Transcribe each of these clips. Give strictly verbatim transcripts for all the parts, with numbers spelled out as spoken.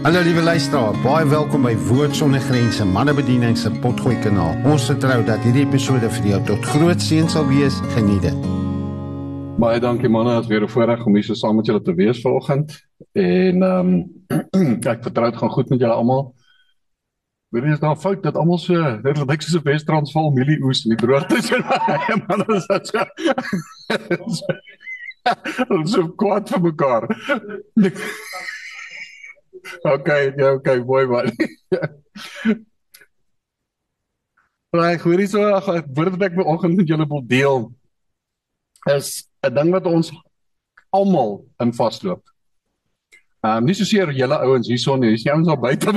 Hallo liewe luisteraar, baie welkom by Woord Sonder Grense, Mannebediening se Potgooi kanaal. Ons vertrou dat hierdie episode vir jou tot groot seën sal wees. Geniet dit. Baie dankie manne, het weer 'n voorreg om hier so saam met julle te wees vanoggend. En ehm um, ek vertrou dit gaan goed met julle almal. Weet jy, is daar 'n fout dat almal so, dit lyk soos 'n Wes-Transvaal mielieoes in die droogte so. Man, is dat so? Ons so kwaad vir mekaar. Okay, ja, okay, mooi man. Reg, hoor hier so, ek word wat ek vanoggend met julle wil deel, is 'n ding wat ons almal in vasloop. Ehm um, nie soseer julle ouens hierson nie, hier's nie ouens daar buite.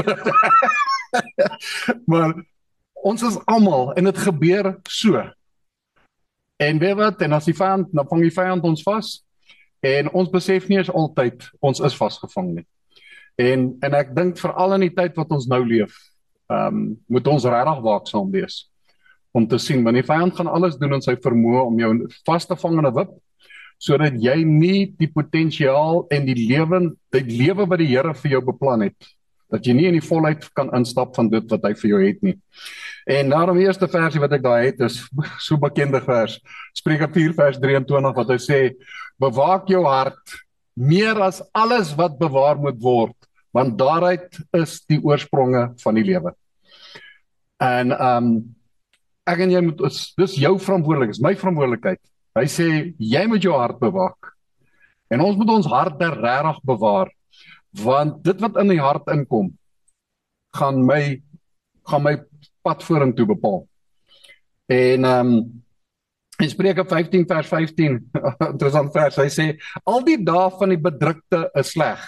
Maar ons is almal en dit gebeur so. En weet wat, en as die vyand, dan vang die vyand ons vas en ons besef nie eens altyd ons is vasgevang nie. En en ek dink veral in die tyd wat ons nou leef, ehm um, moet ons regtig waaksaam wees om te sien, want die vyand gaan alles doen in sy vermoë om jou vas te vang in 'n wip, sodat jy nie die potensiaal en die lewe, die lewe wat die Here vir jou beplan het, dat jy nie in die volheid kan instap van dit wat hy vir jou het nie. En daarom die eerste versie wat ek daar het, is so bekende vers, Spreuke vier vers drieëntwintig, wat hy sê, bewaak jou hart meer as alles wat bewaar moet word, want daaruit is die oorspronge van die lewe. En um, ek en jy moet, dis jou verantwoordelikheid, is my verantwoordelikheid. Hy sê, jy moet jou hart bewaak. En ons moet ons hart daar regtig bewaar, want dit wat in die hart inkom, gaan my, gaan my pad vorentoe bepaal. En um, in Spreuke vyftien vers vyftien, interessant vers, hy sê, al die dae van die bedrukte is sleg,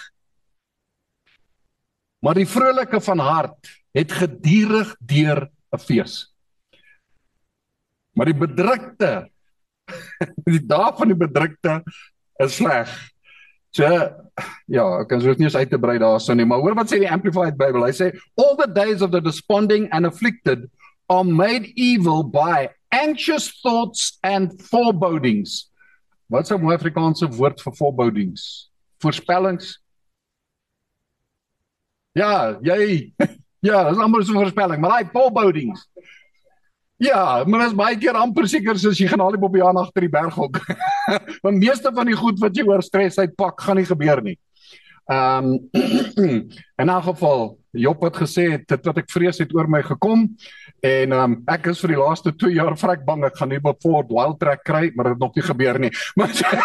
maar die vrolike van hart het gedurig deur 'n fees. Maar die bedrukte, die dae van die bedrukte is sleg. So, ja, ek kan soos nie eens uit te brei daar so nie, maar hoor wat sê die Amplified Bible, hy sê, all the days of the desponding and afflicted are made evil by anxious thoughts and forebodings. Wat is 'n mooi Afrikaanse woord vir forebodings? Voorspellings? Ja, jy, ja, dat is amper so 'n voorspelling, maar hy forebodings. Ja, maar is baie keer amper seker soos jy gaan al die bobbejaan agter die berg hok. Want meeste van die goed wat jy oor stres uitpak, gaan nie gebeur nie. Ehm um, in 'n geval, Job het gesê, dit wat ek vrees het oor my gekom, en um, ek is vir die laaste twee jaar vrek bang, ek gaan nie op Ford Wild Track kry, maar dit het nog nie gebeur nie. Maar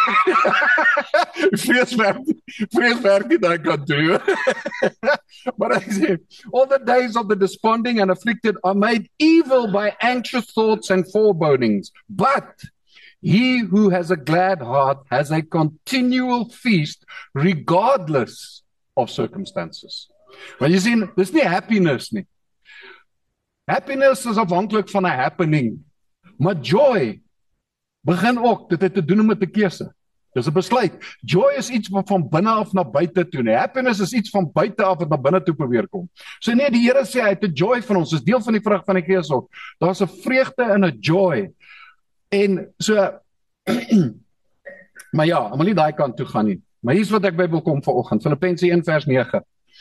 vrees werk, vrees werk nie, dat kan doen. Maar ek sê, all the days of the desponding and afflicted are made evil by anxious thoughts and forebodings, but he who has a glad heart has a continual feast regardless of circumstances. Want jy sien, dis nie happiness nie. Happiness is afhanklik van 'n happening. Maar joy begin ook, dit het te doen met 'n keuse. Dis 'n besluit. Joy is iets wat van binne af na buite toe. Nee, happiness is iets van buite af wat na binne toe probeer kom. So nee, die Here sê hy het 'n joy van ons. Dis deel van die vrug van die Gees ook. Daar's 'n vreugde en 'n joy. En so maar ja, ek wil nie daai kant toe gaan nie. Maar hier's wat ek by wil kom vanoggend. Filippense een vers nege.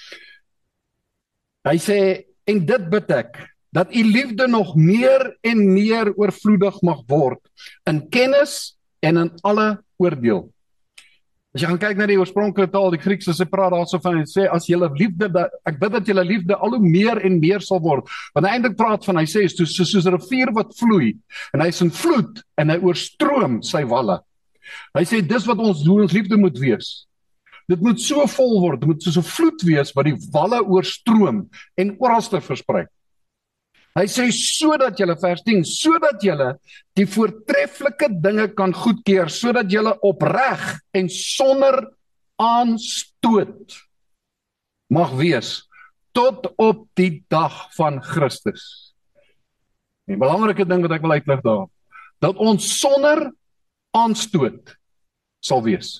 Hy sê, en dit bid ek, dat u liefde nog meer en meer oorvloedig mag word, in kennis en in alle oordeel. As jy gaan kyk na die oorspronklike taal, die Griekse, sy praat daarso van, hy sê, as julle liefde, dat, ek bid dat julle liefde al hoe meer en meer sal word, want hy eintlik praat van, hy sê, is soos, soos 'n rivier wat vloei, en hy is in vloed, en hy oorstroom sy walle. Hy sê, dis wat ons doen, ons liefde moet wees. Dit moet so vol word, dit moet soos 'n vloed wees, wat die walle oorstroom, en oralste versprei. Hy sê, sodat julle, vers tien, sodat julle die voortreffelike dinge kan goedkeur, sodat julle opreg en sonder aanstoot mag wees, tot op die dag van Christus. Die belangrike ding wat ek wil uitlig daar, dat ons sonder aanstoot sal wees.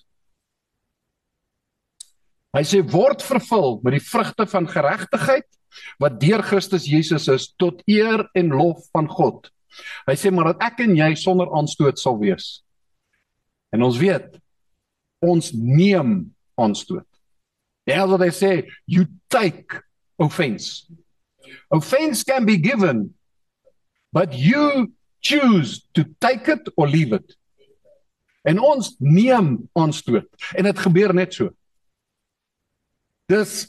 Hy sê, word vervul met die vrugte van geregtigheid, wat deur Christus Jesus is, tot eer en lof van God. Hy sê, maar dat ek en jy sonder aanstoot sal wees. En ons weet, ons neem aanstoot. That's what they say, you take offense. Offense can be given, but you choose to take it or leave it. En ons neem aanstoot, en dit gebeur net so. Dis,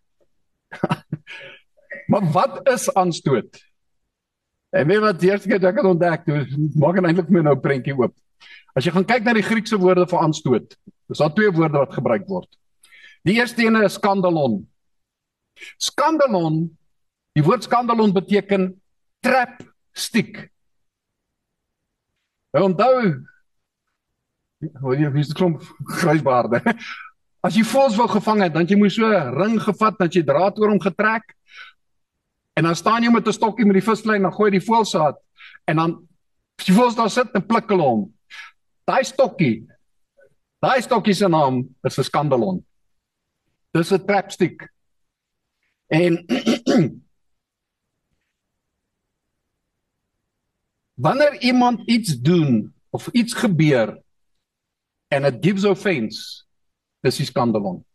maar wat is aanstoot? En weet wat, die eerste keer dat ek het ontdek, maak ek eintlik my nou 'n prentjie oop. As jy gaan kyk na die Griekse woorde vir aanstoot, dis daar twee woorde wat gebruik word. Die eerste ene is skandalon. Skandalon, die woord skandalon beteken trap stick. En onthou, hoe jy is 'n klomp grysbaarde. As jy voëls wou gevang het, dan jy moes so 'n ring gevat, dan jy draad oor hom getrek. En dan staan jy met 'n stokkie met die vislyn, dan gooi die voëlsaad en dan as die voëls daar sit en pluk hulle hom. Daai stokkie, daai stokkie se naam is 'n skandalon. Dis 'n trapstick. En wanneer iemand iets doen of iets gebeur en it gives offense, dis die skandalon.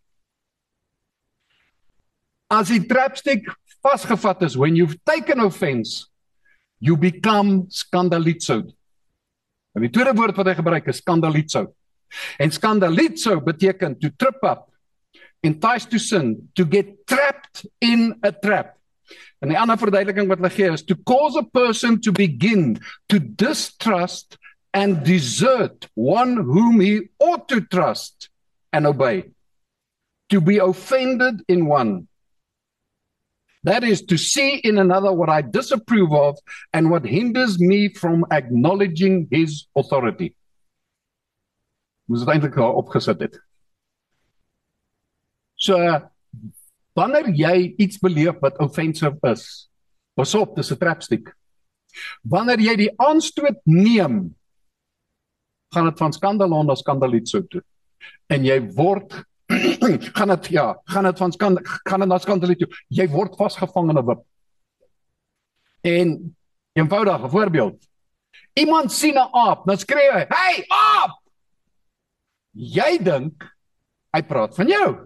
As die trapstick vasgevat is, when you've taken offense, you become scandalizo. En die tweede woord wat hy gebruik is scandalizo. En scandalizo beteken to trip up, entice to sin, to get trapped in a trap. En die ander verduideliking wat hulle gee is to cause a person to begin to distrust and desert one whom he ought to trust and obey. To be offended in one. That is to see in another what I disapprove of and what hinders me from acknowledging his authority. Moes het eintlik opgesit het. So, wanneer jy iets beleef wat offensive is, pas op, dis 'n trapstick. Wanneer jy die aanstoot neem, gaan dit van skandalon na skandalizo toe. En jy word gaan dit ja, gaan dit van skand gaan dit na skandalizo. Jy word vasgevang in 'n wip. En eenvoudige voorbeeld. Iemand sien 'n aap, dan skree hy, "Hey, aap!" Jy dink hy praat van jou.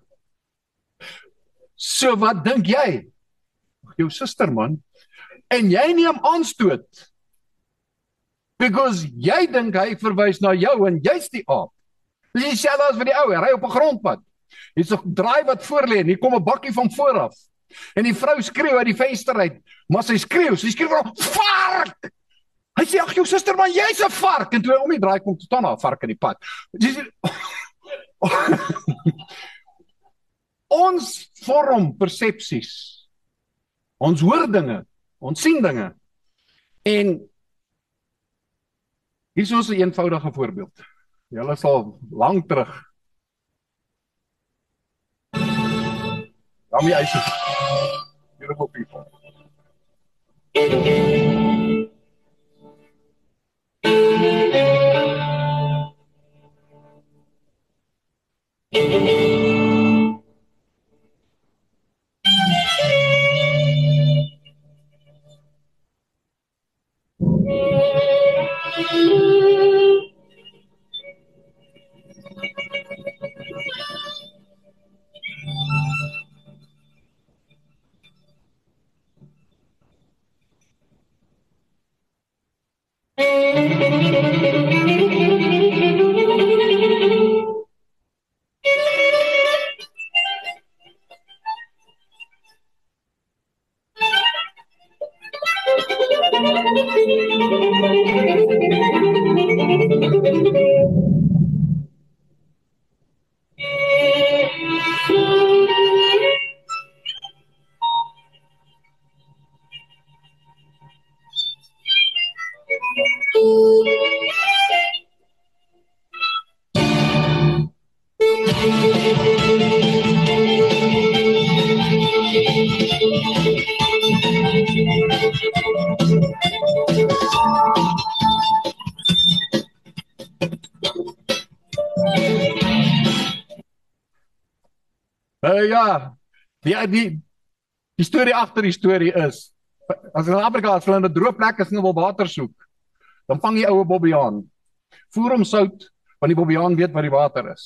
So wat dink jy? Jou suster man. En jy neem aanstoot. Because jy dink hy verwys na jou en jy's die aap. Dis dieselfde as vir die ou, hy ry op 'n grondpad. Hier's 'n draai wat voor lê en hier kom 'n bakkie van voor af. En die vrou skreeu uit die venster uit, maar sy skreeu, sy skreeu van vark. Hy sê, "Ag jou suster man, jy's 'n vark." En toe hy om die draai kom, toe staan daar 'n vark in die pad. Dis ons vorm persepsies. Ons hoor dinge, ons sien dinge. En hier is ons 'n eenvoudige voorbeeld. Julle sal lank terug. Daarmee is het. Beautiful people. Uh, ja, die, die, die storie agter die storie is, as in Afrika, as hulle in 'n droë plek is en wil water soek, dan vang die oue bobbejaan, voer hom sout, want die bobbejaan weet waar die water is.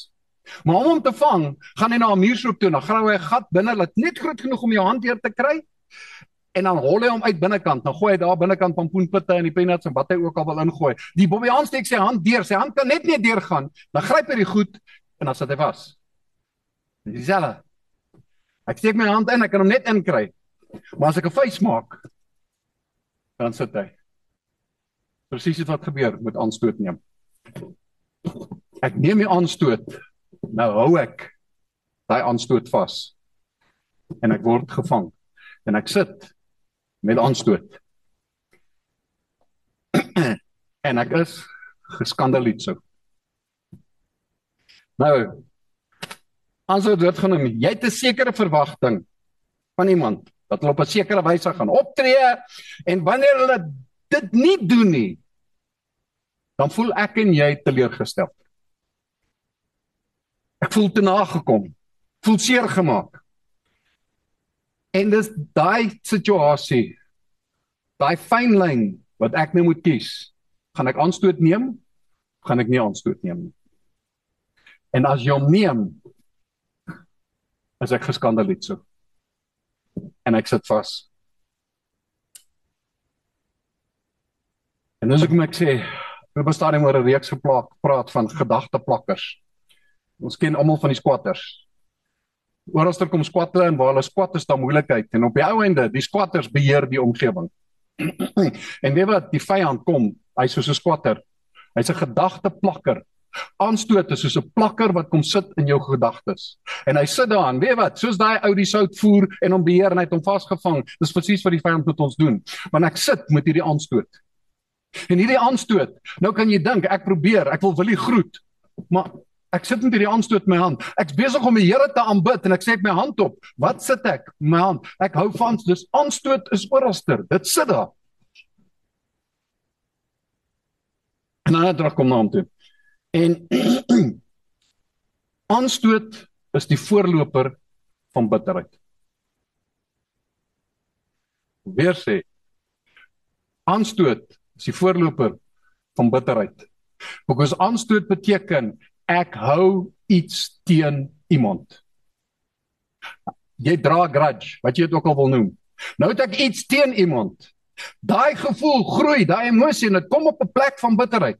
Maar om hom te vang, gaan hy na 'n muurshoek toe, dan grawe hy 'n gat binne, laat net groot genoeg om jou hand deur te kry, en dan hol hy hom uit binnekant, dan gooi hy daar binnekant pompoenpitte en die peanuts en wat hy ook al wil ingooi. Die bobbejaan steek sy hand deur, sy hand kan net nie deurgaan, dan gryp hy die goed, en dan sit hy vas. Dis dieselfde. Ek steek my hand in, ek kan hom net inkry, maar as ek 'n vuis maak, dan sit hy. Presies wat gebeur met aanstoot neem. Ek neem die aanstoot, nou hou ek daai aanstoot vas, en ek word gevang, en ek sit met aanstoot. En ek is geskandaliseer. Nou, as jy dit genoem, jy het 'n sekere verwagting van iemand, dat hulle op 'n sekere wyse gaan optree, en wanneer hulle dit nie doen nie, dan voel ek en jy teleurgestel. Ek voel te nagekom, voel seer gemaak. En dis daai situasie, daai fynlyn wat ek nou moet kies, gaan ek aanstoot neem, gaan ek nie aanstoot neem nie. En as jy hom neem, is ek geskandaliseer. En ek sit vas. En dis hoekom ek sê, er bestaan nie maar 'n reeks gepraat van gedagteplakkers. Ons ken almal van die squatters. Oralster kom squatte en waar hulle squat is daar moeilikheid. En op die ou einde, die squatters beheer die omgewing. En weet wat, die vyand kom, hy's soos 'n squatter. Hy's 'n gedagteplakker. Aanstoot is soos 'n plakker wat kom sit in jou gedagtes. En hy sit daar en weet wat, soos daai ou die sout voer en hom beheer en hy het hom vasgevang. Dis presies wat die vyand met ons doen. Want ek sit met hierdie aanstoot. En hierdie aanstoot, nou kan jy dink, ek probeer, ek wil Willie groet, maar ek sit met hierdie aanstoot in my hand. Ek's besig om die Here te aanbid en ek sê my hand op. Wat sit ek? My hand. Ek hou van, dis aanstoot is oralster. Dit sit daar. En dan terugkom na hom toe. En aanstoot is die voorloper van bitterheid. Weer sê, aanstoot is die voorloper van bitterheid. Because aanstoot beteken, ek hou iets teen iemand. Jy dra grudge, wat jy het ook al wil noem. Nou het ek iets teen iemand. Daai gevoel groei, daai emosie, en dit kom op 'n plek van bitterheid.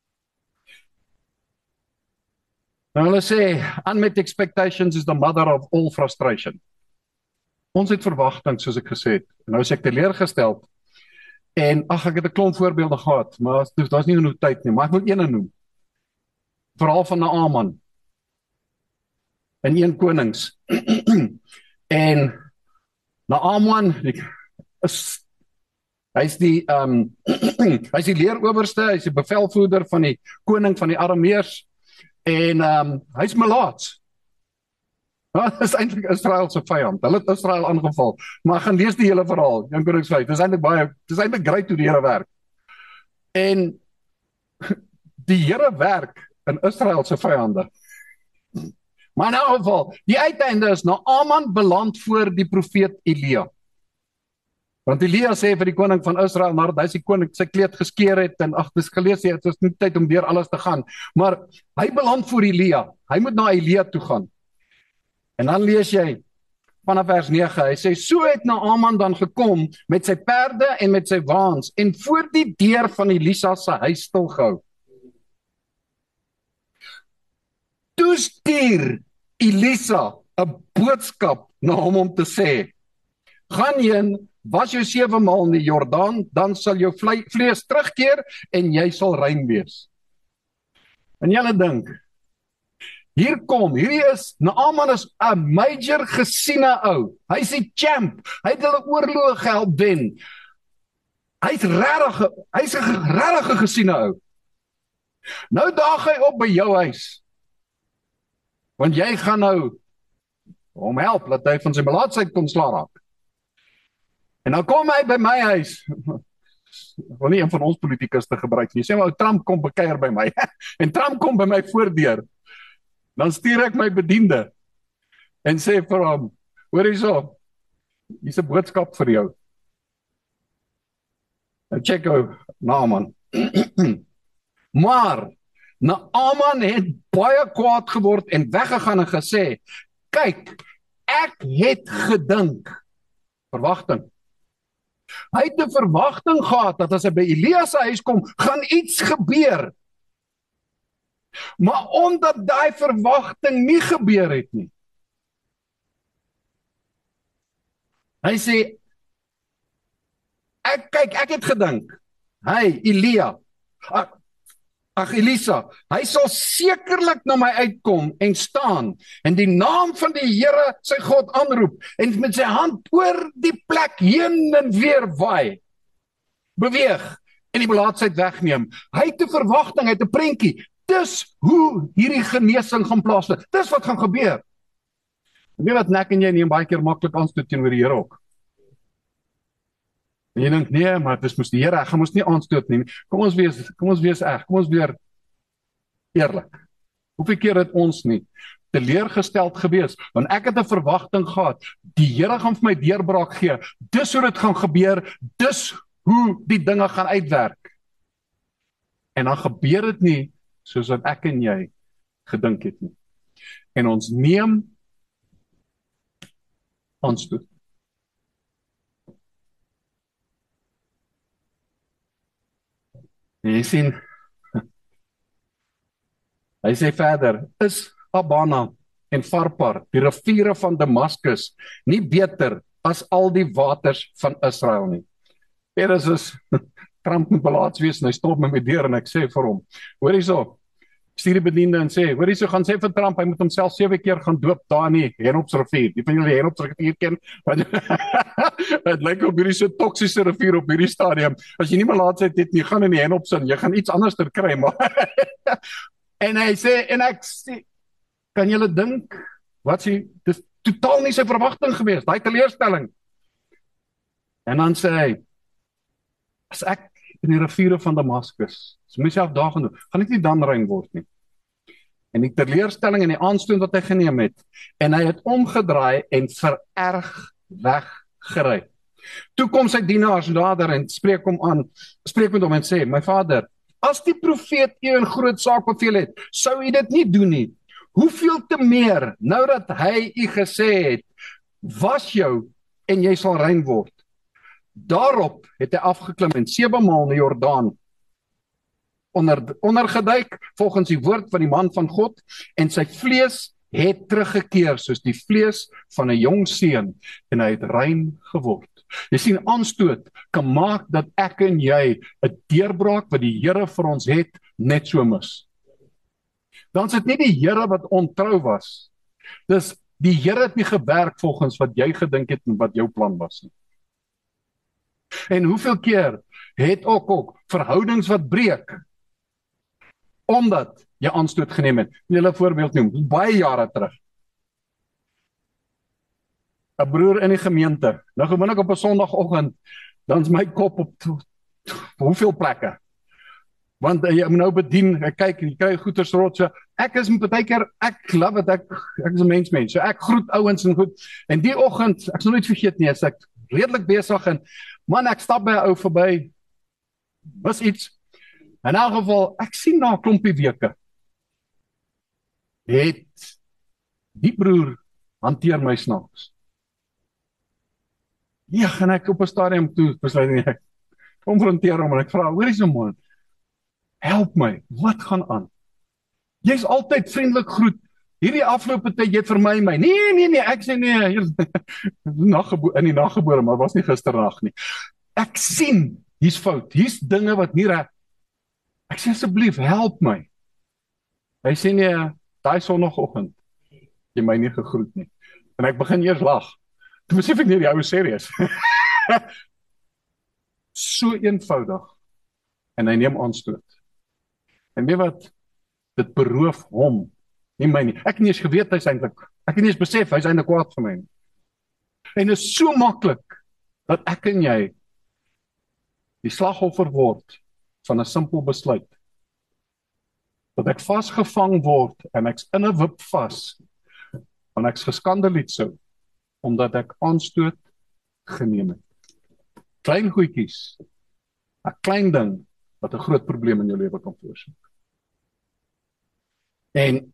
Nou hulle sê, unmet expectations is the mother of all frustration. Ons het verwagting, soos ek gesê het. En nou is ek teleurgesteld. En ag, ek het 'n klomp voorbeelde gehad, maar daar's nie genoeg tyd nie, maar ek moet een noem. Verhaal van Naaman in Eerste Konings. En Naaman is hy's die um hy's die leerowerste, hy's die bevelvoerder van die koning van die Arameërs en um hy's melaats. Dit is eintlik Israel se vyand. Hulle het Israel aangeval. Maar ek gaan lees die hele verhaal, Eerste Konings vyf. Dit is eintlik baie, dit is eintlik great hoe die Here werk. En die Here werk in Israel se vyande. Maar in elk geval, die uiteinde is Naaman beland voor die profeet Elia. Want Elia sê vir die koning van Israel, nadat hy sy koning sy kleed geskeur het, en ag, dis gelees, het is nie tyd om deur alles te gaan, maar hy beland voor Elia, hy moet na Elia toe gaan. En dan lees jy, vanaf vers nege, hy sê, so het Naaman dan gekom, met sy perde en met sy waans, en voor die deur van Elisa se huis stilgehou. Toe stuur Elisa 'n boodskap na hom om te sê, gaan heen, was jou sewe maal in die Jordaan, dan sal jou vlees terugkeer en jy sal rein wees. En julle dink, hier kom, hierdie is, Naaman is 'n major gesiene ou. Hy's die champ. Hy het hulle oorloë gehelp wen. Hy's regtig, hy's 'n regtig gesiene ou. Nou daag hy op by jou huis. Want jy gaan nou hom help, dat hy van sy melaatsheid kon slaag raak. En dan kom hy by my huis. Ek wil nie een van ons politikus te gebruik nie. Sê maar, Trump kom bekuier by my. En Trump kom by my voordeur. Dan stuur ek my bediende. En sê vir hom, hoor hierso, hier's 'n boodskap vir jou. Nou check ou, Naaman. Maar, Naaman het baie kwaad geword en weggegaan en gesê, kyk, ek het gedink, verwagting. Hy het 'n verwagting gehad dat as hy by Elia se huis kom, gaan iets gebeur. Maar omdat daai verwagting nie gebeur het nie, hy sê, ek kyk, ek het gedink, hy, Elia, ag, ag Elisa, hy sal sekerlik na my uitkom en staan en die naam van die Here sy God aanroep en met sy hand oor die plek heen en weer waai, beweeg en die belaatsheid wegneem. Hy het 'n verwagting, hy het 'n prentjie. Dis hoe hierdie genesing gaan plaasvind. Dis wat gaan gebeur. En weet wat, nek en jy neem baie keer maklik aanstoot teenoor die Here ook. En jy dink, nee, maar dis mos die Here, ek gaan mos nie aanstoot nie. Kom ons wees, kom ons wees reg, kom ons weer eerlik. Hoeveel keer het ons nie teleurgesteld gewees, want ek het 'n verwagting gehad, die Here gaan vir my deurbraak gee, dis hoe dit gaan gebeur, dis hoe die dinge gaan uitwerk. En dan gebeur dit nie, soos wat ek en jy gedink het nie. En ons neem aanstoot. En jy sien, hy sê verder, is Abana en Farpar, die riviere van Damaskus, nie beter as al die waters van Israel nie. Petrus is, Trump moet belaats wees, en hy stop met my deur, en ek sê vir hom, hoor hierso, stuur die bediende en sê, hoor hierso, gaan sê vir Trump, hy moet homself sewe keer gaan doop, daar in die Henopsrivier, die van julle Henopsrivier ken, het lyk op hierdie so toksiese rivier op hierdie stadium, as jy nie melaatsheid het nie, gaan in die Henops in, jy gaan iets anders ter kry, maar, en hy sê, en ek sê, kan julle dink, wat sê, dis totaal nie sy verwagting gewees, daai teleurstelling, en dan sê hy, as ek in die riviere van Damaskus, so myself daar gaan doen, gaan ek nie dan rein word nie. En die teleurstelling en die aanstoot wat hy geneem het, en hy het omgedraai en vererg weggery. Toe kom sy dienaars nader en spreek hom aan, spreek met hom en sê, my vader, as die profeet u 'n groot saak beveel het, sou u dit nie doen nie. Hoeveel te meer, nou dat hy u gesê het, was jou en jy sal rein word. Daarop het hy afgeklim en sewe maal in die Jordaan onder, ondergeduik volgens die woord van die man van God en sy vlees het teruggekeer soos die vlees van 'n jong seun en hy het rein geword. Jy sien, aanstoot kan maak dat ek en jy 'n deurbraak wat die Here vir ons het net so mis. Dan is dit nie die Here wat ontrou was. Dis die Here het nie gewerk volgens wat jy gedink het en wat jou plan was nie. En hoeveel keer het ook ook verhoudings wat breek, omdat jy aanstoot geneem het. Jy 'n voorbeeld noem, baie jare terug. 'n Broer in die gemeente, nou gewoonlik op 'n Sondagoggend, dan is my kop op to, to, hoeveel plekke. Want jy moet nou bedien, ek kyk, jy kry goeters rot, so ek is met baie keer, ek love it, ek, ek is 'n mens mens, so ek groet ouens en goed, en die oggend, ek sal nooit vergeet nie, as ek redelik besig en, man, ek stap by 'n ou verby, was iets, in elk geval, ek sien na 'n klompie weke, het die broer hanteer my snaaks. Ja, gaan ek op 'n stadium toe, besluit nie, ek konfronteer hom en ek vra, hoor is nou man, help my, wat gaan aan? Jy's altyd vriendelik groet, hierdie afgelope tyd, jy het vermy my, nee, nee, nee, ek sê nee, in die naggebore, maar was nie gisternag nie. Ek sien, hier's fout, hier's dinge wat nie reg. Ek sê asseblief, help my. Hy sê nee, daai Sondagoggend, jy my nie gegroet nie. En ek begin eers lag. Toe besef ek nie die ou serieus. So eenvoudig. En hy neem aanstoot. En weet wat? Dit beroof hom, nie my nie. Ek het nie eens geweet hy's eintlik, ek het nie eens besef hy's eintlik kwaad vir my nie. En dit is so maklik dat ek en jy die slagoffer word van 'n simpel besluit. Dat ek vasgevang word en ek's in 'n wip vas, en ek's geskandaliseer omdat ek aanstoot geneem het. Klein goedjies, 'n klein ding wat 'n groot probleem in jou lewe kan veroorsaak. En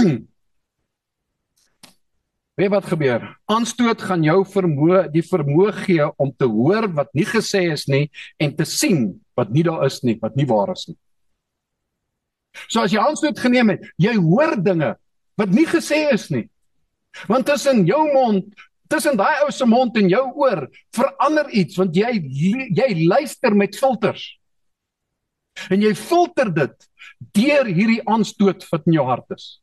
weet wat gebeur? Aanstoot gaan jou vermoë, die vermoë gee om te hoor wat nie gesê is nie en te sien wat nie daar is nie, wat nie waar is nie. So as jy aanstoot geneem het, jy hoor dinge wat nie gesê is nie. Want tussen jou mond, tussen daai ou se mond en jou oor, verander iets, want jy jy luister met filters. En jy filter dit deur hierdie aanstoot wat in jou hart is.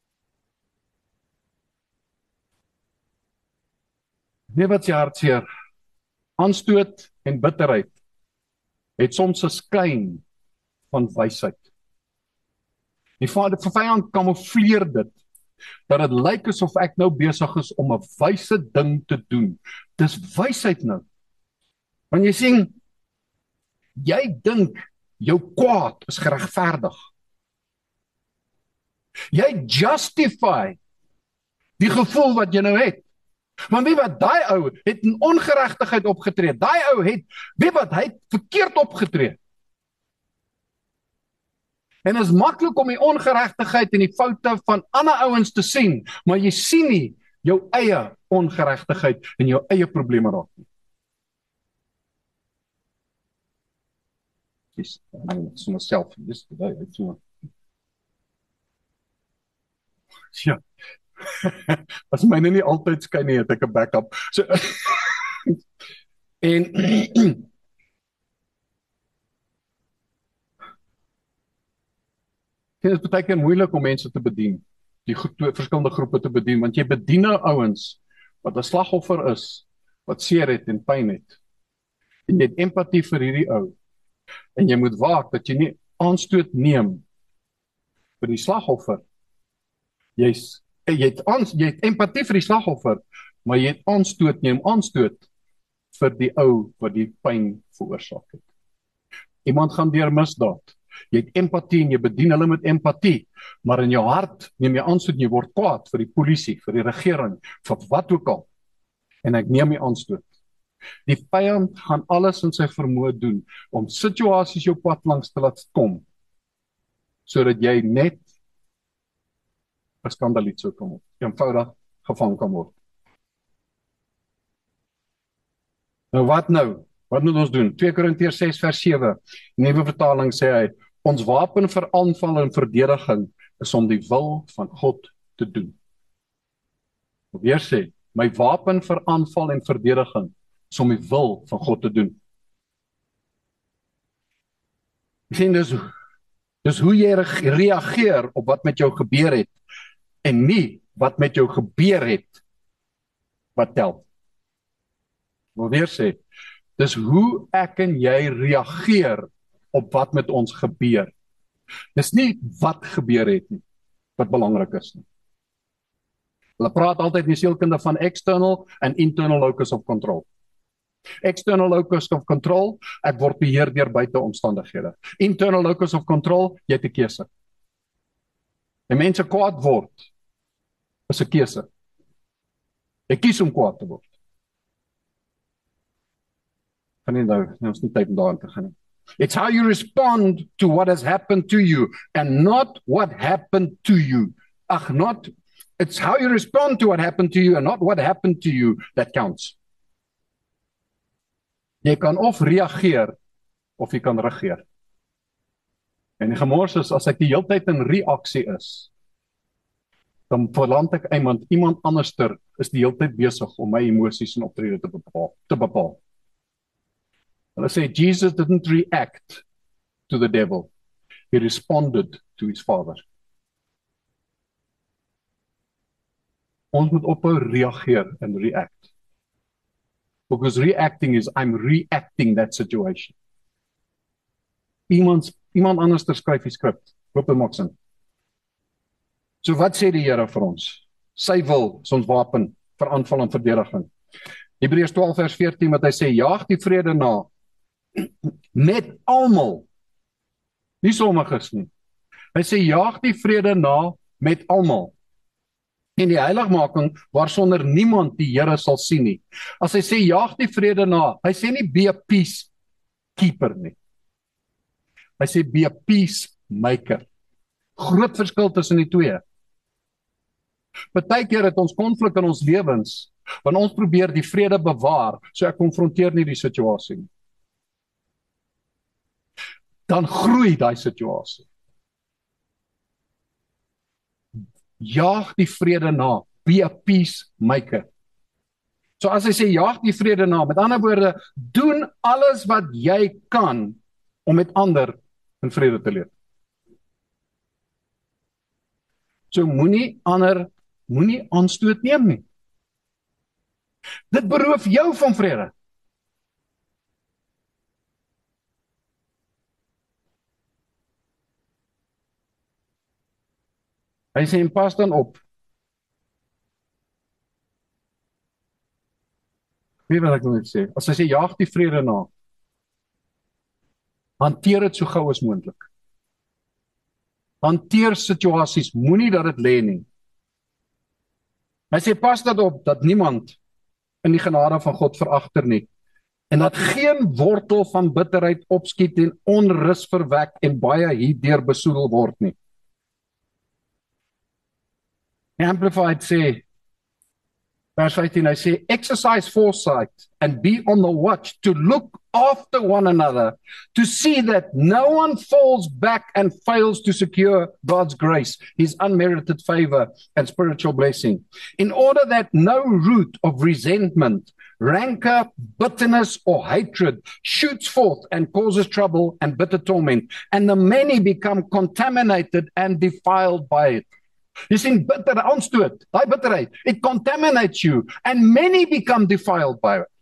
Nee, wat jy hartseer, aanstoot en bitterheid het soms 'n skyn van wysheid. Die vader van vyand kamoufleer dit, dat dit lyk asof ek nou besig is om 'n wyse ding te doen. Dis wysheid nou. Want jy sien, jy dink jou kwaad is geregverdig. Jy justify die gevoel wat jy nou het. Want weet wat, daai ou het in ongeregtigheid opgetree. Daai ou het, weet wat, hy het verkeerd opgetree. En is maklik om die ongeregtigheid en die foute van ander ouens te sien, maar jy sien nie jou eie ongeregtigheid en jou eie probleme raak nie. Dis so myself, dis daai, dit so. Ja. As myne nie altyd skyn nie, het ek 'n backup. So en dit is baie keer moeilik om mense te bedien, die twee verskillende groepe te bedien, want jy bedien nou ouens wat 'n slagoffer is, wat seer het en pyn het. En jy het empatie vir hierdie ou. En jy moet waak dat jy nie aanstoot neem vir die slagoffer. Jy's jy het aans, jy het empatie vir die slagoffer, maar jy het aanstoot neem aanstoot vir die ou wat die pyn veroorsaak het. Iemand gaan deur misdaad. Jy het empatie en jy bedien hulle met empatie, maar in jou hart neem jy aanstoot en jy word kwaad vir die polisie, vir die regering, vir wat ook al. En ek neem jy aanstoot. Die vyand gaan alles in sy vermoë doen om situasies jou pad langs te laat kom, sodat jy net 'n skandaliet sou kom, eenvoudig gevang kan word. Nou wat nou? Wat moet ons doen? twee Korintiërs ses vers sewe, nuwe vertaling sê hy, ons wapen vir aanval en verdediging is om die wil van God te doen. Ek weer sê, my wapen vir aanval en verdediging is om die wil van God te doen. Ek sien dis, dis hoe jy reageer op wat met jou gebeur het, en nie wat met jou gebeur het, wat tel. Ek wil weer sê, dis hoe ek en jy reageer op wat met ons gebeur. Dis nie wat gebeur het nie, wat belangrik is nie. Hulle praat altyd in die sielkunde van external en internal locus of control. External locus of control, ek word beheer deur buite omstandighede. Internal locus of control, jy het 'n keuse. En mense kwaad word, is 'n keuse. Ek kies om kwaad te word. Kan nie nou, ons nie tyd om daarin te gaan nie. It's how you respond to what has happened to you and not what happened to you. Ach, not, it's how you respond to what happened to you and not what happened to you that counts. Jy kan of reageer of jy kan regeer. En die gemors is, as ek die hele tyd in reaksie is, dan verland ek iemand, iemand anderster is die hele tyd besig om my emosies en optrede te bepaal. Te bepaal. Hulle sê, Jesus didn't react to the devil. He responded to his father. Ons moet ophou reageer en react. Because reacting is, I'm reacting that situation. Iemand, iemand anders skryf die skrip. Hoop en maak sin. So wat sê die Here vir ons? Sy wil is ons wapen vir aanval en verdediging. Hebreërs twaalf vers veertien, wat hy sê, jaag die vrede na, met almal, nie sommiges nie. Hy sê, jaag die vrede na, met almal. En die heiligmaking, waarsonder niemand die Here sal sien nie. As hy sê, jaag die vrede na, hy sê nie, be a peacekeeper nie. Hy sê, be a peacemaker. Groot verskil tussen die twee. Partykeer het ons konflik in ons lewens, want ons probeer die vrede bewaar, so ek konfronteer nie die situasie nie. Dan groei daai situasie. Jaag die vrede na, be a peacemaker. So as hy sê, jaag die vrede na, met ander woorde, doen alles wat jy kan om met ander in vrede te leef. So moenie ander, moenie aanstoot neem nie. Dit beroof jou van vrede. Hy sê, en pas dan op. Wie wil ek nou net sê? As hy sê, jaag die vrede na, hanteer dit so gou as moontlik. Hanteer situasies, moenie dat dit lê nie. Hy sê, pas dat op, dat niemand in die genade van God veragter nie, en dat geen wortel van bitterheid opskiet en onrus verwek en baie hierdeur besoedel word nie. Amplified sê, vers vyftien, hy sê, exercise foresight and be on the watch to look after one another, to see that no one falls back and fails to secure God's grace, His unmerited favor and spiritual blessing, in order that no root of resentment, rancor, bitterness, or hatred shoots forth and causes trouble and bitter torment, and the many become contaminated and defiled by it. Jy sien, bitter aanstoot, daai bitterheid, it contaminates you, and many become defiled by it.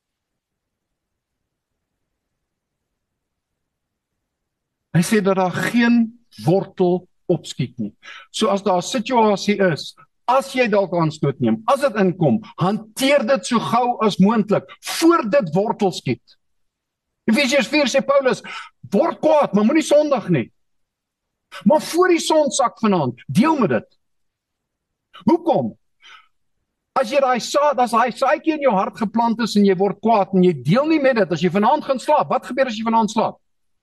Hy sê dat daar geen wortel opskiet nie. So as daar 'n situasie is, as jy dalk aanstoot neem, as dit inkom, hanteer dit so gou as moontlik, voor dit wortel skiet. Efesiërs vier sê Paulus, word kwaad, maar moenie sondig nie. Maar voor die son sak vanaand, deel met dit. Hoekom? As jy daai saad, as hy saadjie in jou hart geplant is en jy word kwaad en jy deel nie met dit, as jy vanaand gaan slaap, wat gebeur as jy vanaand slaap?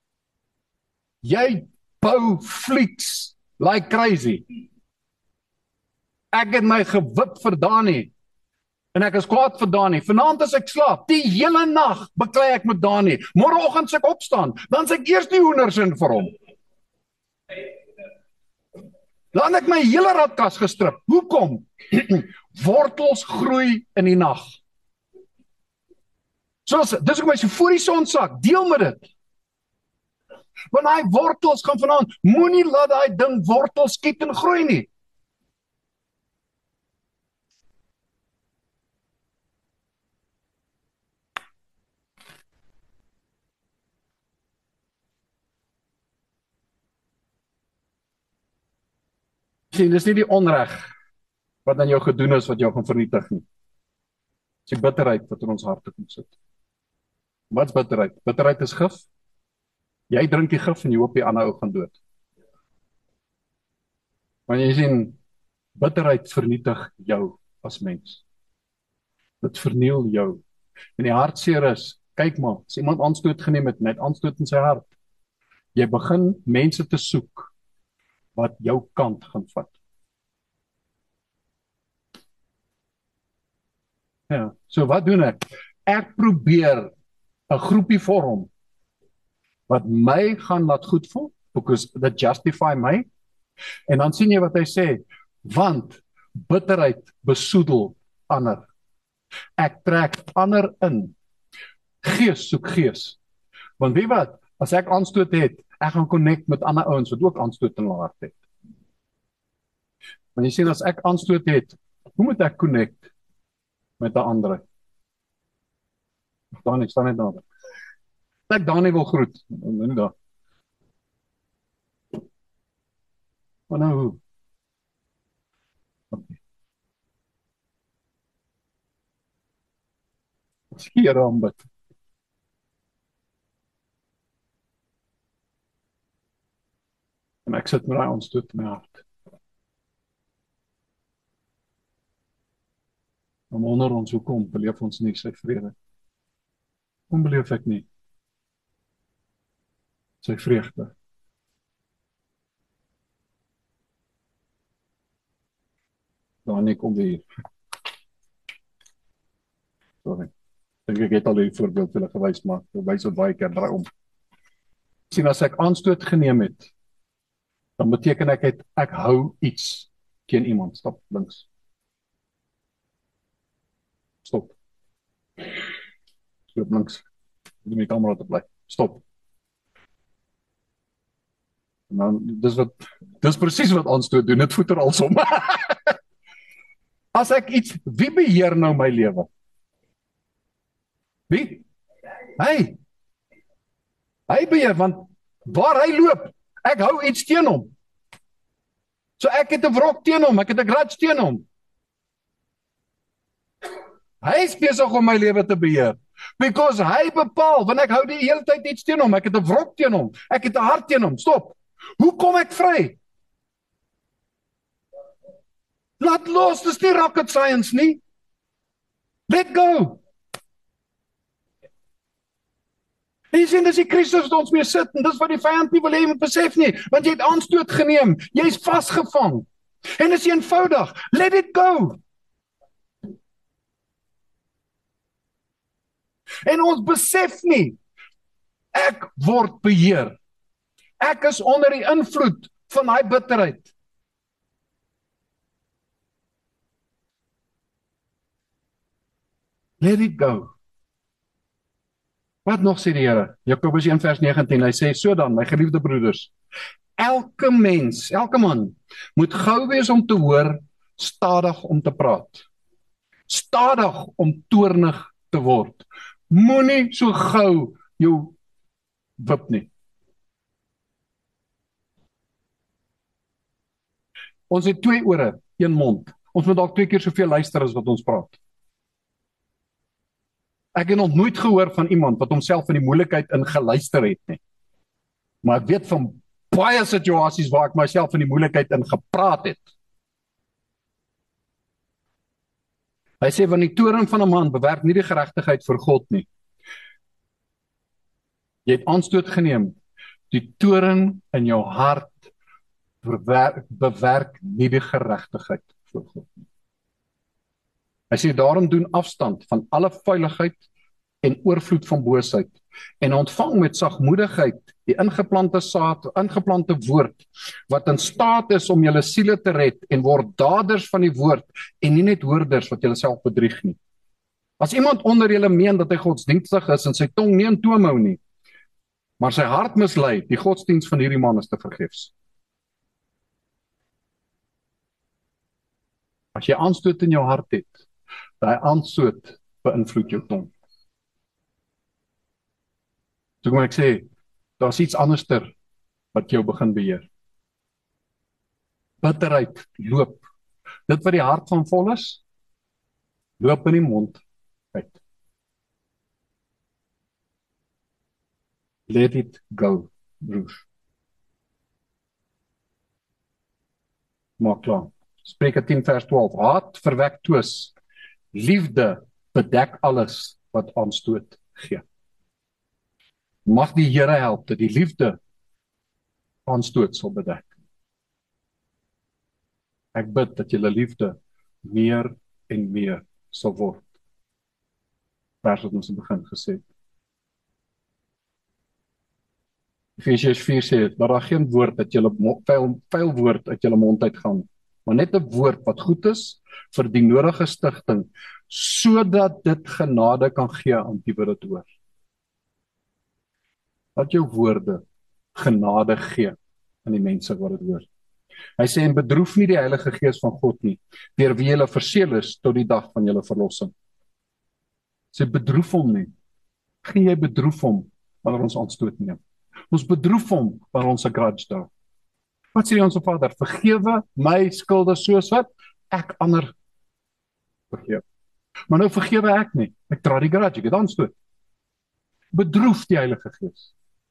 Jy bou flieks like crazy. Ek het my gewip vir Dani en ek is kwaad vir Dani. Vanaand as ek slaap, die hele nag beklei ek met Dani. Môreoggend as ek opstaan, dan is ek eers die hoenders in vir hom. Dan het ek my hele radkas gestrip. Hoekom? Wortels groei in die nag. Soos, dis hoekom hy so voor die son sak, deel met dit. Want hy wortels gaan vanaand, moenie laat hy ding wortels skiet en groei nie. Sien, dis nie die onreg wat aan jou gedoen is wat jou gaan vernietig nie. Dis die bitterheid wat in ons harte kom sit. Wat is bitterheid? Bitterheid is gif. Jy drink die gif en jy hoop die ander ou gaan dood. Want jy sien, bitterheid vernietig jou as mens. Dit verniel jou. En die hartseer is, kyk maar, as iemand aanstoot geneem het, net aanstoot in sy hart. Jy begin mense te soek wat jou kant gaan vat. Ja, so wat doen ek? Ek probeer 'n groepie vorm wat my gaan laat goed voel, because that justify my. En dan sien jy wat hy sê, want bitterheid besoedel ander. Ek trek ander in. Gees soek gees. Want weet wat, as ek aanstoot het, ek gaan connect met ander ouens wat ook aanstoot in hulle hart het. Want jy sien, as ek aanstoot het, hoe moet ek connect met 'n ander? Dan ek staan net daar. Ek Dani wil groet. Nee daar. Maar nou hoe? Okay. Skeer aan bid. En ek sit met daai aanstoot in my hart. En wonder ons hoekom beleef ons nie sy vrede. Hoekom beleef ek nie sy vreugde? Dan ek kom weer. Sorry. Dink ek het al die voorbeeld vir hulle gewys, maar ek wys dit baie keer draai om. Sien, as ek aanstoot geneem het, dan beteken ek het, ek hou iets teen iemand. Stap links. Stop. Stop links. Ek moet die kamera te bly. Stop. En dan, dis wat, dis presies wat aanstoot doen, dit voeter alsom. As ek iets, wie beheer nou my lewe? Wie? Hy. Hy beheer, want waar hy loop, ek hou iets teen hom. So ek het 'n wrok teen hom, ek het 'n grudge teen hom. Hy is besig om my lewe te beheer. Because hy bepaal, want ek hou die hele tyd iets teen hom, ek het 'n wrok teen hom, ek het 'n hart teen hom. Stop. Hoe kom ek vry? Laat los, dis nie rocket science nie. Let go. En jy sien, dis die Christus wat ons mee sit, en dis wat die vyand nie wil hê jy moet besef nie, want jy het aanstoot geneem, jy is vasgevang, en dis eenvoudig, let it go. En ons besef nie, ek word beheer, ek is onder die invloed van daai bitterheid. Let it go. Wat nog sê die Here? Jakobus een vers negentien, hy sê, so dan, my geliefde broeders, elke mens, elke man, moet gou wees om te hoor, stadig om te praat. Stadig om toornig te word. Moenie so gou jou wip nie. Ons het twee ore, een mond. Ons moet dalk twee keer soveel luister as wat ons praat. Ek het nog nooit gehoor van iemand wat homself in die moeilikheid in geluister het nie. Maar ek weet van baie situasies waar ek myself in die moeilikheid in gepraat het. Hy sê, want die toorn van 'n man bewerk nie die geregtigheid vir God nie. Jy het aanstoot geneem. Die toorn in jou hart bewerk, bewerk nie die geregtigheid vir God nie. Hy sê, daarom doen afstand van alle vuiligheid en oorvloed van boosheid en ontvang met sagmoedigheid die ingeplante saad, ingeplante woord, wat in staat is om julle siele te red en word daders van die woord en nie net hoorders wat julle self bedrieg nie. As iemand onder julle meen dat hy godsdienstig is en sy tong nie in toom hou nie, maar sy hart mislei, die godsdienst van hierdie man is te vergeefs. As jy aanstoot in jou hart het, daai aanstoot beïnvloed jou tong. So kom ek sê, daar's iets anderster wat jou begin beheer. Bitterheid loop. Dit wat die hart van vol is, loop in die mond uit. Let it go, broers. Maak klaar. Spreuke tien vers twaalf. Haat verwek twis. Liefde bedek alles wat aanstoot gee. Mag die Here help dat die liefde aanstoot sal bedek. Ek bid dat julle liefde meer en meer sal word. Vers wat ons in die begin gesê het. Efesiërs vier sê, dat daar geen woord dat julle vuil, vuil woord uit julle mond uitgaan, maar net 'n woord wat goed is vir die nodige stigting, sodat dit genade kan gee aan die wat dit hoor. Dat jou woorde genade gee aan die mense wat dit hoor. Hy sê, en bedroef nie die Heilige Gees van God nie, deur wie julle verseël is tot die dag van julle verlossing. Sê, bedroef hom nie. Geen jy bedroef hom wanneer ons aanstoot neem. Ons bedroef hom wanneer ons 'n grudge dra. Wat sê ons Vader? Vergewe my skulde soos wat ek ander vergewe. Maar nou vergewe ek nie. Ek dra die grudge, ek het aanstoot. Bedroef die Heilige Gees.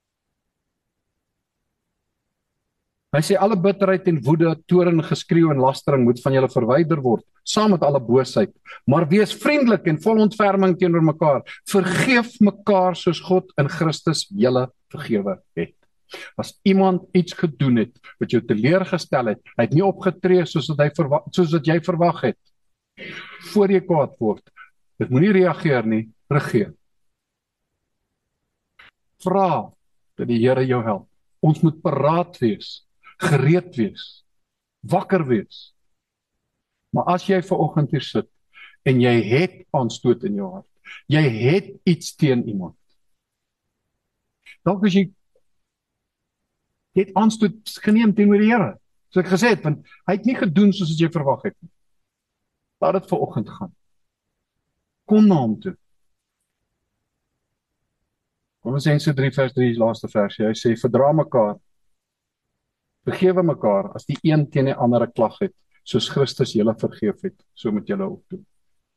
Hy sê, alle bitterheid en woede, toorn, geskreeu en lastering moet van julle verwyder word, saam met alle boosheid. Maar wees vriendelik en vol ontferming teenoor mekaar. Vergeef mekaar soos God in Christus julle vergewe het. As iemand iets gedoen het wat jou teleurgestel het, hy het nie opgetree soos wat hy verwag, soos wat jy verwag het, voor jy kwaad word, dit moenie reageer nie, regeer. Vra dat die Here jou help. Ons moet paraat wees, gereed wees, wakker wees. Maar as jy vanoggend hier sit en jy het aanstoot in jou hart, jy het iets teen iemand, dalk as jy jy het aanstoot geneem teenoor die Here, soos ek gesê het, want hy het nie gedoen soos wat jy verwag het nie. Laat dit vanoggend gaan. Kom na hom toe. Kolossense drie vers drie, die laaste versie, hy sê, verdra mekaar, vergewe mekaar, as die een teen die ander 'n klag het, soos Christus julle vergeef het, so moet julle ook doen.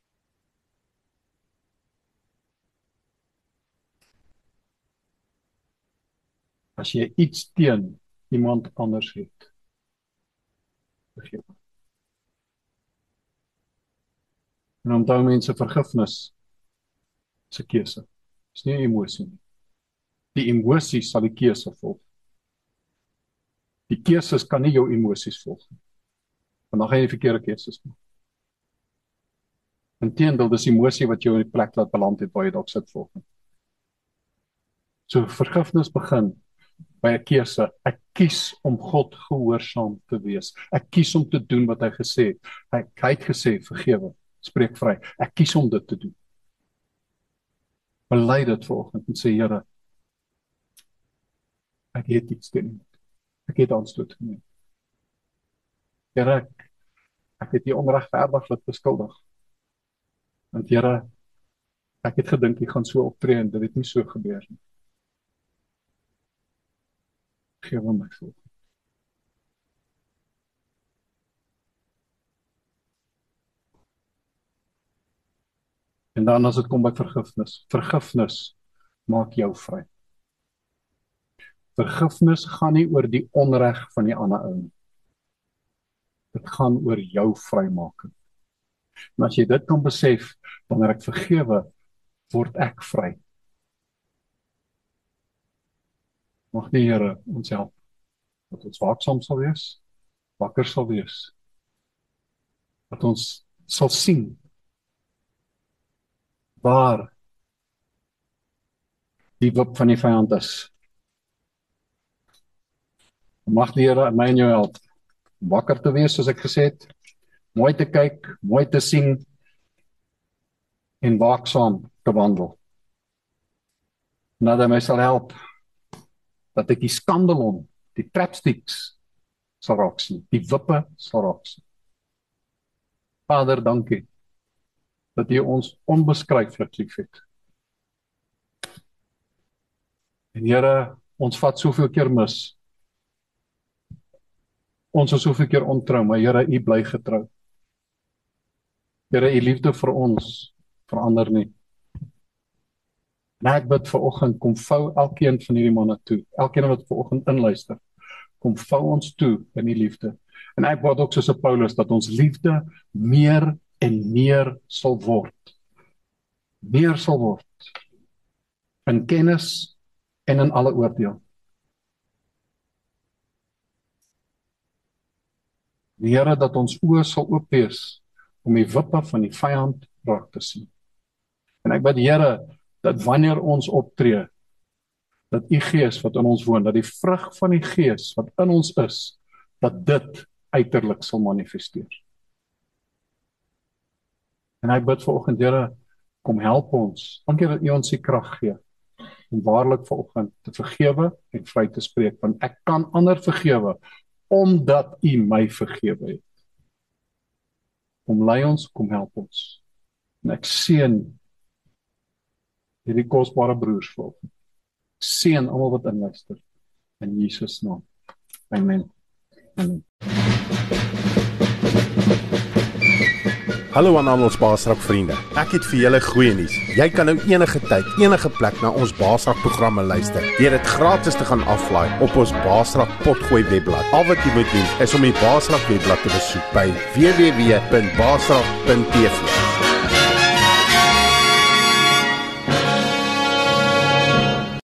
As jy iets teen iemand anders het, vergewe. En onthou mense, vergifnis is 'n keuse. Dis nie 'n emosie nie. Die emosies sal die keuse volg. Die keuses kan nie jou emosies volg nie. Want dan gaan jy die verkeerde keuses maak. Inteendeel, dis emosie wat jou in die plek laat beland het waar jy dalk sit volg. So vergifnis begin by 'n keuse. Ek kies om God gehoorsaam te wees. Ek kies om te doen wat hy gesê het. Hy, hy het gesê, vergewe, spreek vry. Ek kies om dit te doen. Bely dit vanoggend en sê, Here, ek het iets gedoen. Ek het aanstoot geneem. Here, ek, ek het U onregverdiglik beskuldig. Want Here, ek het gedink U gaan so optree en dit het nie so gebeur nie. Vergewe my voor. En dan as dit kom by vergifnis, vergifnis maak jou vry. Vergifnis gaan nie oor die onreg van die ander ou nie. Dit gaan oor jou vrymaking. En as jy dit kan besef, wanneer ek vergewe, word ek vry. Mag die Here ons help, dat ons waaksaam sal wees, wakker sal wees, dat ons sal sien waar die wip van die vyand is. Mag die Here my en jou help, wakker te wees, soos ek gesê het, mooi te kyk, mooi te sien, en waaksaam te wandel. Nadat my sal help, dat ek die skandalon, die trapsticks sal raak sien, die wippe sal raak sien. Vader, dankie, dat U ons onbeskryflik liefhet. En Here, ons vat soveel keer mis. Ons is soveel keer ontrou, maar Here, U bly getrou. Here, U liefde vir ons verander nie. En ek bid vanoggend, kom vou elkeen van hierdie manne toe, elkeen wat vanoggend inluister, kom vou ons toe in die liefde. En ek bid ook soos Paulus, dat ons liefde meer en meer sal word. Meer sal word. In kennis en in alle oordeel. Die Here, dat ons oë sal oop wees om die wippe van die vyand raak te sien. En ek bid die Here, dat wanneer ons optree, dat U Gees wat in ons woon, dat die vrug van die Gees wat in ons is, dat dit uiterlik sal manifesteer. En ek bid vanoggend, Here, kom help ons. Dankie dat U ons die krag gee om waarlik vanoggend te vergewe en vry te spreek, want ek kan ander vergewe omdat U my vergewe het. Kom lei ons, kom help ons. En ek seën hierdie kosbare broers vanoggend. Seën almal wat inluister in Jesus naam. Amen. Amen. Hallo aan al ons Baasrak vriende. Ek het vir julle goeie nuus. Jy kan nou enige tyd, enige plek na ons Baasrak programme luister. Deur dit gratis te gaan aflaai op ons Baasrak Potgooi webblad. Al wat jy moet doen is om die Baasrak webblad te besoek by w w w punt baasrak punt t v.